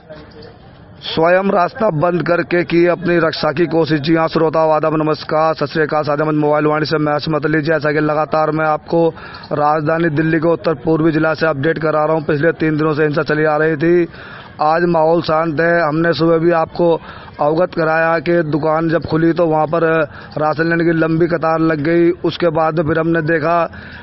स्वयं रास्ता बंद करके की अपनी रक्षा की कोशिश। जी हाँ श्रोताओं, आदाब, नमस्कार, सत श्री अकाल। सादेमंद मोबाइल वाणी से मैं असमत अली। जैसा कि लगातार मैं आपको राजधानी दिल्ली के उत्तर पूर्वी जिला से अपडेट करा रहा हूँ। पिछले 3 दिनों से हिंसा चली आ रही थी। आज माहौल शांत है। हमने सुबह भी आपको अवगत कराया कि दुकान जब खुली तो वहाँ पर राशन लेने की लंबी कतार लग गई। उसके बाद फिर हमने देखा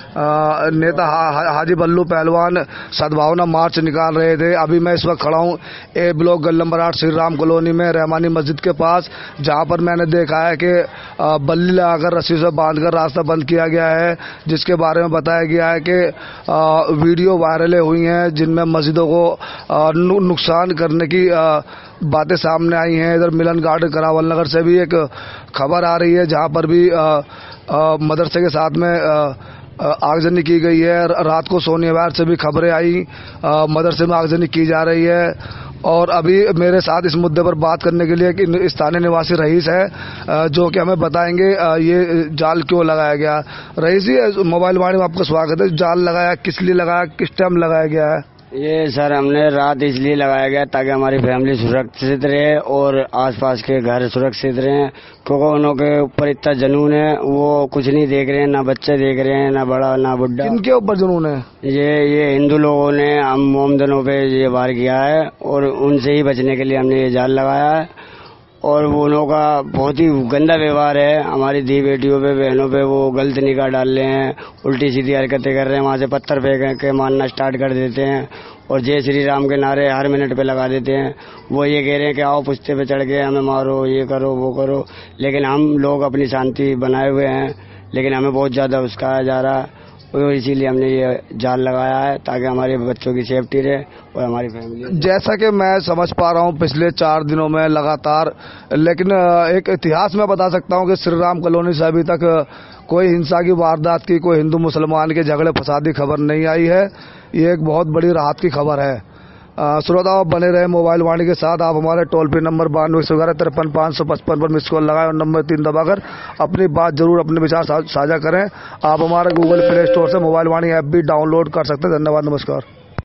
नेता हाजी बल्लू पहलवान सद्भावना मार्च निकाल रहे थे। अभी मैं इस वक्त खड़ा हूँ ए ब्लॉक गल नंबर 8 श्री राम कॉलोनी में रहमानी मस्जिद के पास, जहाँ पर मैंने देखा है कि बल्ली लगाकर रस्सी से बांधकर रास्ता बंद किया गया है, जिसके बारे में बताया गया है कि वीडियो वायरलें हुई हैं जिनमें मस्जिदों को नुकसान करने की बातें सामने आई हैं। इधर मिलन गार्ड करावल नगर से भी एक खबर आ रही है, जहाँ पर भी मदरसे के साथ में आगजनी की गई है। रात को सोनियावार से भी खबरें आई, मदरसे में आगजनी की जा रही है। और अभी मेरे साथ इस मुद्दे पर बात करने के लिए कि स्थानीय निवासी रईस है, जो कि हमें बताएंगे ये जाल क्यों लगाया गया। रईस जी, मोबाइल वाणी में आपका स्वागत है। जाल लगाया किस लिए लगाया, किस टाइम लगाया गया है? ये सर हमने रात इसलिए लगाया गया ताकि हमारी फैमिली सुरक्षित रहे और आसपास के घर सुरक्षित रहें, क्योंकि उन्हों के ऊपर इतना जुनून है। वो कुछ नहीं देख रहे हैं, ना बच्चे देख रहे हैं, ना बड़ा ना बुढ़ा। किनके ऊपर जुनून है? ये हिंदू लोगों ने हम मोमदनों पे ये वार किया है और उनसे ही बचने के लिए हमने ये जाल लगाया है। और वो उन्हों का बहुत ही गंदा व्यवहार है। हमारी दी बेटियों पे, बहनों पे वो गलत निगाह डाल रहे हैं, उल्टी सीधी हरकतें कर रहे हैं। वहाँ से पत्थर फेंक के मारना स्टार्ट कर देते हैं और जय श्री राम के नारे हर मिनट पे लगा देते हैं। वो ये कह रहे हैं कि आओ पुश्ते पे चढ़ के हमें मारो, ये करो वो करो, लेकिन हम लोग अपनी शांति बनाए हुए हैं, लेकिन हमें बहुत ज़्यादा उस्काया जा रहा है। और इसीलिए हमने ये जाल लगाया है ताकि हमारे बच्चों की सेफ्टी रहे और हमारी फैमिली। जैसा कि मैं समझ पा रहा हूँ पिछले 4 दिनों में लगातार, लेकिन एक इतिहास में बता सकता हूँ कि श्री राम कॉलोनी से अभी तक कोई हिंसा की वारदात की, कोई हिंदू मुसलमान के झगड़े फसादी खबर नहीं आई है। ये एक बहुत बड़ी राहत की खबर है। श्रोताओं, बने रहे मोबाइल वाणी के साथ। आप हमारे टोल फ्री नंबर 9211535555 पर मिस कॉल लगाएं और नंबर 3 दबाकर अपनी बात जरूर, अपने विचार साझा करें। आप हमारे गूगल प्ले स्टोर से मोबाइल वाणी ऐप भी डाउनलोड कर सकते हैं। धन्यवाद, नमस्कार।